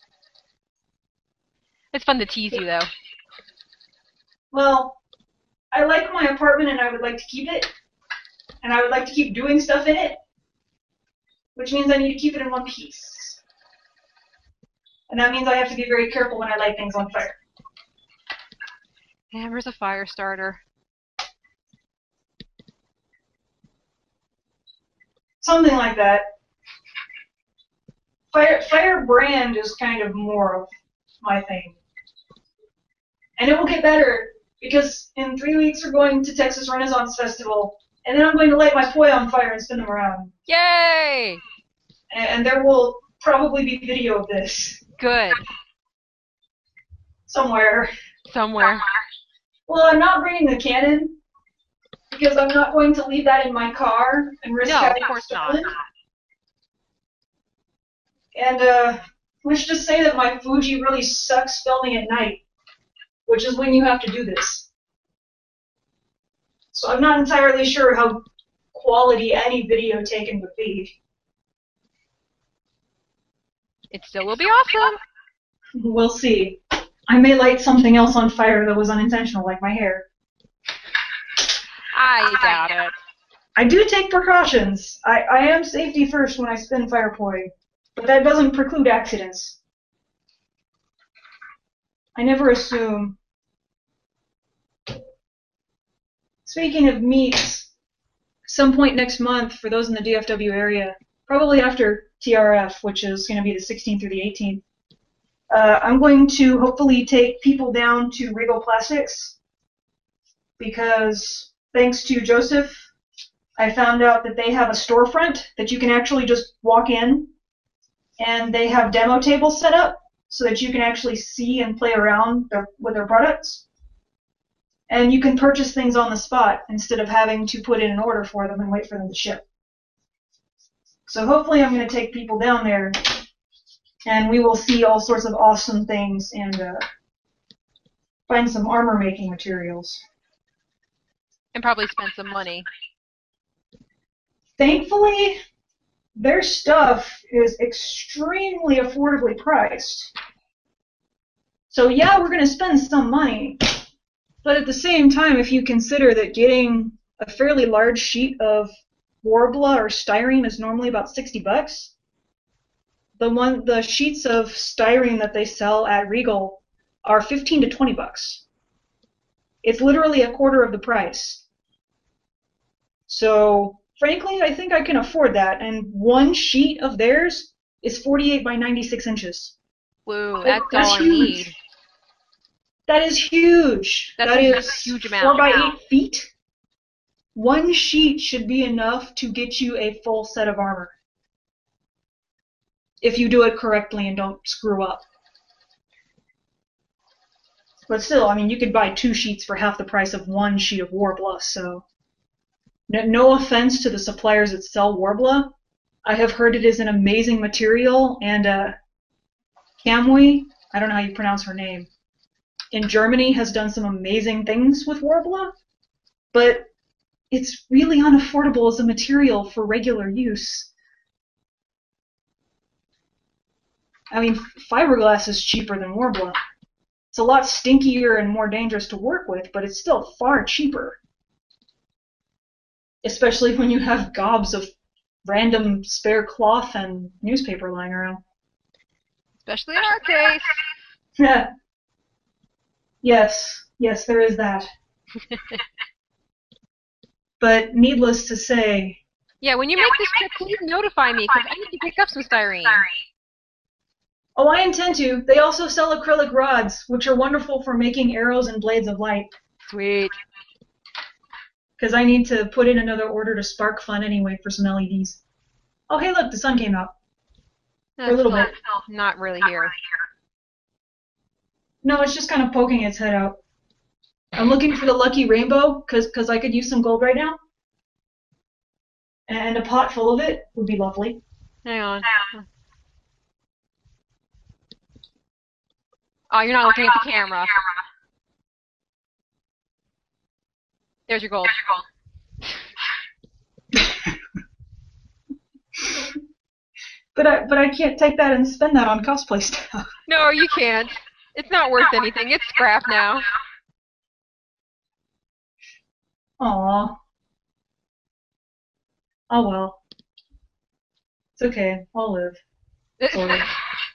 It's fun to tease you, though. Well, I like my apartment and I would like to keep it, and I would like to keep doing stuff in it, which means I need to keep it in one piece. And that means I have to be very careful when I light things on fire. Hammer's a fire starter. Something like that. Firebrand is kind of more of my thing. And it will get better because in 3 weeks we're going to Texas Renaissance Festival, and then I'm going to light my poi on fire and spin them around. Yay! And there will probably be video of this Good. somewhere. Somewhere. Well, I'm not bringing the cannon because I'm not going to leave that in my car and risk No, of having it course not. stolen. And let's just say that my Fuji really sucks filming at night, which is when you have to do this. So I'm not entirely sure how quality any video taken would be. It still will be awesome. We'll see. I may light something else on fire that was unintentional, like my hair. I doubt it. I do take precautions. I am safety first when I spin fire poi, but that doesn't preclude accidents. I never assume. Speaking of meets, some point next month, for those in the DFW area, probably after TRF, which is going to be the 16th through the 18th, I'm going to hopefully take people down to Regal Plastics because thanks to Joseph, I found out that they have a storefront that you can actually just walk in, and they have demo tables set up so that you can actually see and play around with their products. And you can purchase things on the spot instead of having to put in an order for them and wait for them to ship. So hopefully I'm going to take people down there, and we will see all sorts of awesome things and find some armor making materials. And probably spend some money. Thankfully, their stuff is extremely affordably priced. So yeah, we're going to spend some money, but at the same time, if you consider that getting a fairly large sheet of Worbla or styrene is normally about $60, the sheets of styrene that they sell at Regal are $15 to $20. It's literally a quarter of the price. So frankly, I think I can afford that, and one sheet of theirs is 48 by 96 inches. Woo, that's That's all I huge. need. That is huge. That's That a is huge amount. 4 by 8 feet. One sheet should be enough to get you a full set of armor. If you do it correctly and don't screw up. But still, I mean, you could buy 2 sheets for half the price of 1 sheet of Warbler, so... No offense to the suppliers that sell Warbler. I have heard it is an amazing material, and Kamui, I don't know how you pronounce her name, in Germany has done some amazing things with Warbler, but it's really unaffordable as a material for regular use. I mean, fiberglass is cheaper than Warbler. It's a lot stinkier and more dangerous to work with, but it's still far cheaper. Especially when you have gobs of random spare cloth and newspaper lying around. Especially in our case. Yeah. Yes, there is that. But needless to say... Yeah, when you make this trip, please notify me, because I need to pick up some styrene. Oh, I intend to. They also sell acrylic rods, which are wonderful for making arrows and blades of light. Sweet. Because I need to put in another order to Spark Fun anyway for some LEDs. Oh, hey, look, the sun came out. For a little bit. Not really here. No, it's just kind of poking its head out. I'm looking for the lucky rainbow, because I could use some gold right now. And a pot full of it would be lovely. Hang on. Oh, you're not looking at the camera. There's your gold. But I can't take that and spend that on cosplay stuff. No, you can't. It's not worth anything. It's scrap now. Aww. Oh well. It's okay. I'll live. Sort of.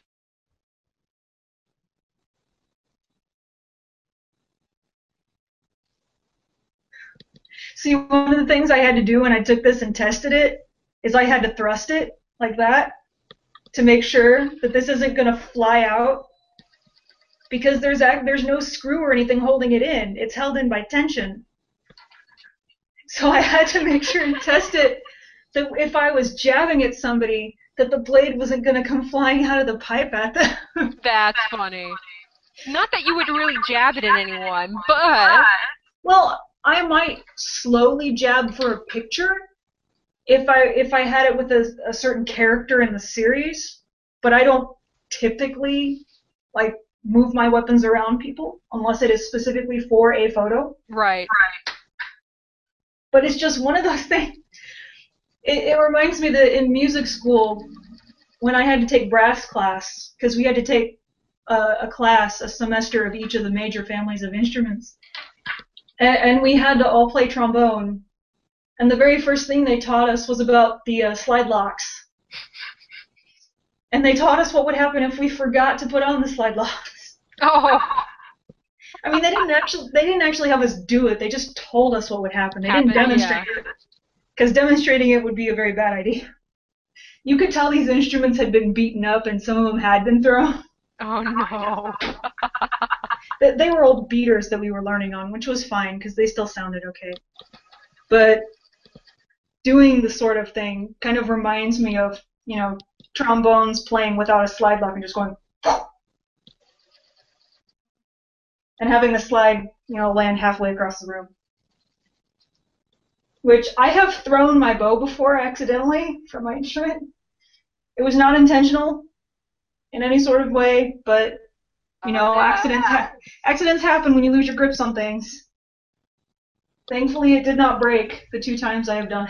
See, one of the things I had to do when I took this and tested it is I had to thrust it like that to make sure that this isn't going to fly out, because there's no screw or anything holding it in. It's held in by tension. So I had to make sure and test it that if I was jabbing at somebody, that the blade wasn't going to come flying out of the pipe at them. That's funny. Not that you would really jab it at anyone, but... Well, I might slowly jab for a picture if I had it with a certain character in the series, but I don't typically like move my weapons around people unless it is specifically for a photo. Right. But it's just one of those things. It reminds me that in music school, when I had to take brass class, because we had to take a semester of each of the major families of instruments, and we had to all play trombone, and the very first thing they taught us was about the slide locks. And they taught us what would happen if we forgot to put on the slide locks. Oh. I mean, they didn't actually have us do it. They just told us what would happen. They didn't demonstrate it, because demonstrating it would be a very bad idea. You could tell these instruments had been beaten up, and some of them had been thrown. Oh no. They were old beaters that we were learning on, which was fine because they still sounded okay. But doing the sort of thing kind of reminds me of, trombones playing without a slide lock and just going, and having the slide, land halfway across the room. Which I have thrown my bow before accidentally from my instrument. It was not intentional in any sort of way, but accidents happen when you lose your grips on things. Thankfully, it did not break the 2 times I have done it.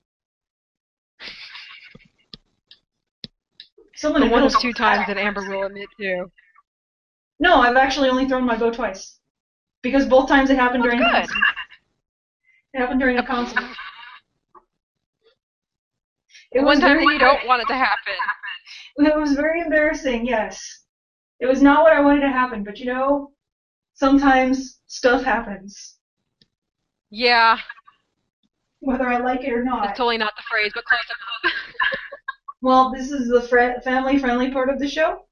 One of 2 times that Amber will admit to. No, I've actually only thrown my bow twice, because both times it happened during a concert. It happened during a concert. One time you don't want it to happen. It was very embarrassing, yes. It was not what I wanted to happen, but sometimes stuff happens. Yeah. Whether I like it or not. That's totally not the phrase, but close enough. Well, this is the family-friendly part of the show.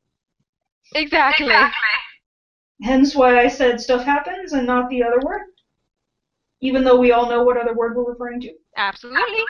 Exactly. Hence why I said stuff happens and not the other word. even though we all know what other word we're referring to. Absolutely.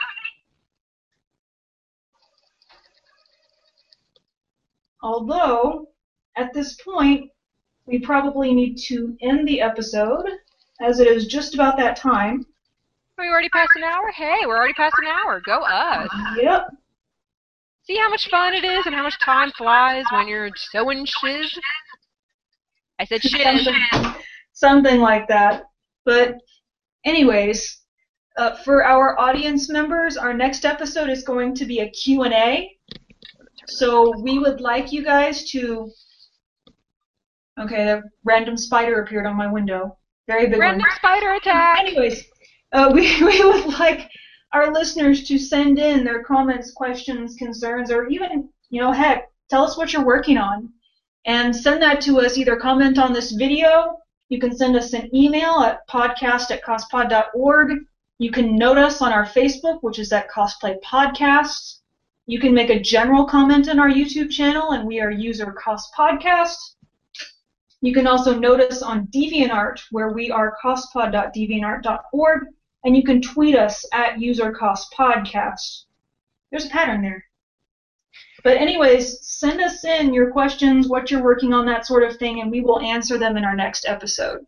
Although, at this point, we probably need to end the episode, as it is just about that time. Are we already past an hour? Hey, we're already past an hour. Go us. Yep. See how much fun it is and how much time flies when you're sewing shiz? I said shiz. Something like that. But anyways, for our audience members, our next episode is going to be a Q&A. So we would like you guys to... Okay, a random spider appeared on my window. Very big Random one. spider attack! Anyways, we would like our listeners to send in their comments, questions, concerns, or even, heck, tell us what you're working on. And send that to us, either comment on this video, you can send us an email at podcast@cospod.org, you can note us on our Facebook, which is at Cosplay Podcasts, you can make a general comment on our YouTube channel, and we are user cospodcast. You can also note us on DeviantArt, where we are cospod.deviantart.org, and you can tweet us at usercospodcast. There's a pattern there. But anyways, send us in your questions, what you're working on, that sort of thing, and we will answer them in our next episode.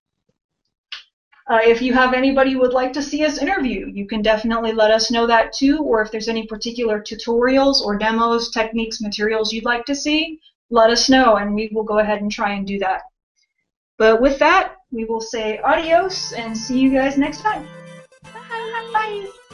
If you have anybody who would like to see us interview, you can definitely let us know that too, or if there's any particular tutorials or demos, techniques, materials you'd like to see, let us know, and we will go ahead and try and do that. But with that, we will say adios and see you guys next time. Bye. Bye.